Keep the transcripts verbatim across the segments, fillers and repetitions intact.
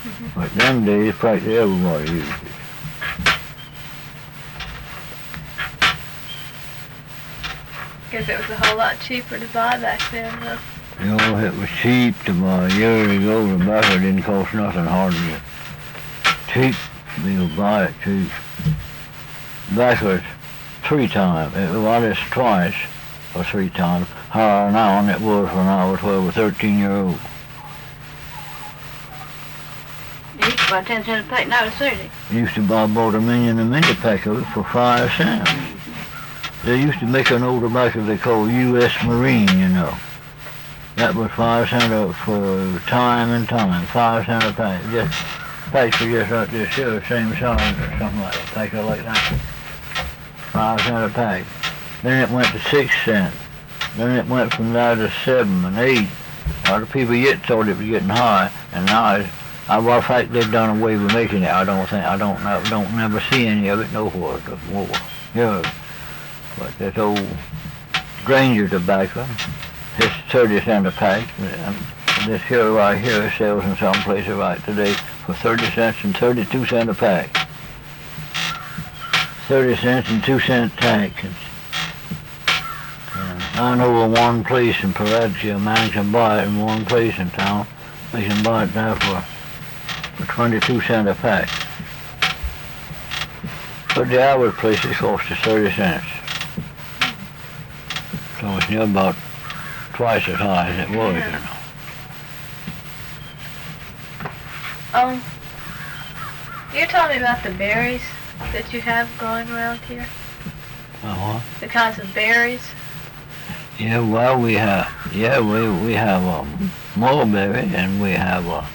Mm-hmm. But them days, practically everybody used it. Guess it was a whole lot cheaper to buy back then, though. You know, it was cheap to buy. Years ago, tobacco didn't cost nothing hardly. Cheap, you'll buy it cheap. Tobacco was three times. It was it's twice or three times higher now than it was when I was twelve or thirteen year old. You used to buy ten cents a pack, now it's thirty. Used to buy about a million a minute pack of it for five cents. They used to make an old tobacco they called U S Marine, you know. That was five cents for time and time, five cents a pack. Just packs were just like this here, same size or something like that, pack like that. Five cents a pack. Then it went to six cents. Then it went from there to seven and eight. A lot of people yet thought it was getting high, and now it's, I, well, in fact, they've done away with making it. I don't think, I don't know, don't never see any of it nowhere more. Yeah. But this old Granger tobacco, it's thirty cents a pack. This here right here sells in some places right today for thirty cents and thirty-two cents a pack. thirty cents and two cent tax. I know of one place in Parachi, a man can buy it in one place in town. They can buy it there for, for twenty-two cents a pack. But the average place it costs us thirty cents. So it's near about twice as high as it was, you know. Um, you told me about the berries that you have growing around here. Uh-huh. The kinds of berries. Yeah, well, we have, yeah, we, we have a mulberry, and we have a,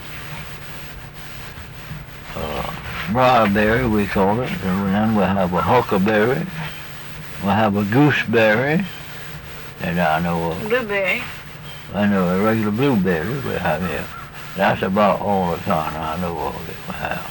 a briarberry, we call it, and then we have a huckleberry, we have a gooseberry, and I know a blueberry. I know a regular blueberry we have here. That's about all the kind I know of that we have.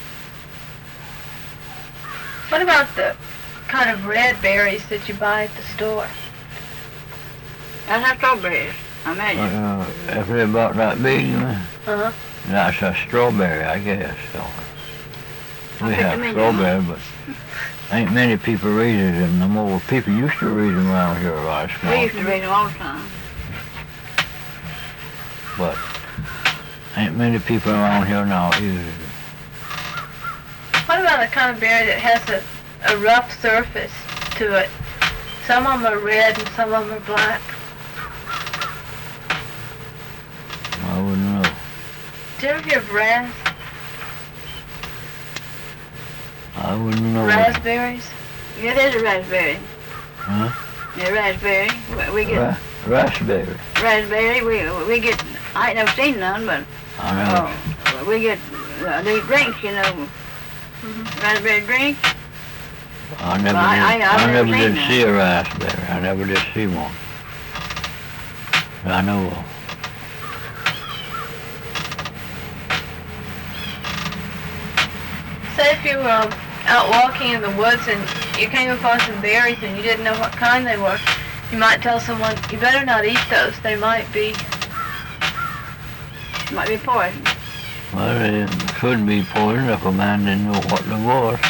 What about the kind of red berries that you buy at the store? That's our strawberries, I imagine. Uh, if they're about that big, uh-huh. That's a strawberry, I guess. So we have strawberry, but ain't many people raises them no more. People used to raise them around here right small. We used to raise them all the time. But ain't many people around here now either. What about the kind of berry that has a, a rough surface to it? Some of them are red and some of them are black. I wouldn't know. Do you ever hear of ras? I wouldn't know. Raspberries? Yeah, there's a raspberry. Huh? Yeah, raspberry. We, we get Ra raspberry. Raspberry. We we get. I ain't never seen none, but I know. Uh, we get uh, these drinks, you know, mm-hmm. raspberry drinks. I never well, did. I, I, I never did that. see a raspberry. I never did see one. I know of. Say if you were um, out walking in the woods and you came upon some berries and you didn't know what kind they were, you might tell someone, you better not eat those. They might be... Might be poison. Well, it could be poison if a man didn't know what it was.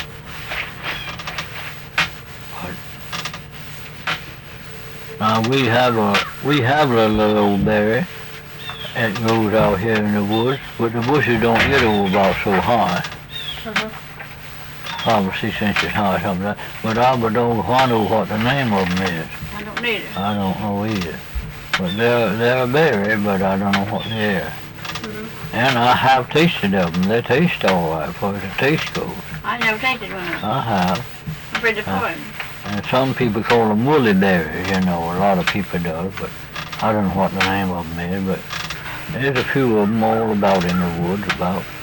But now we have a we have a little old berry that grows out here in the woods, but the bushes don't get over about so high. Uh-huh. Five or six inches high, something like that. But I don't know if I know what the name of them is. I don't need it. I don't know either. But they're they're a berry, but I don't know what they are. Mm-hmm. And I have tasted of them. They taste all right, as far as the taste goes. I never tasted one of them. I have. I'm afraid of Uh, poison. And some people call them woolly berries, you know, a lot of people do, but I don't know what the name of them is, but there's a few of them all about in the woods, about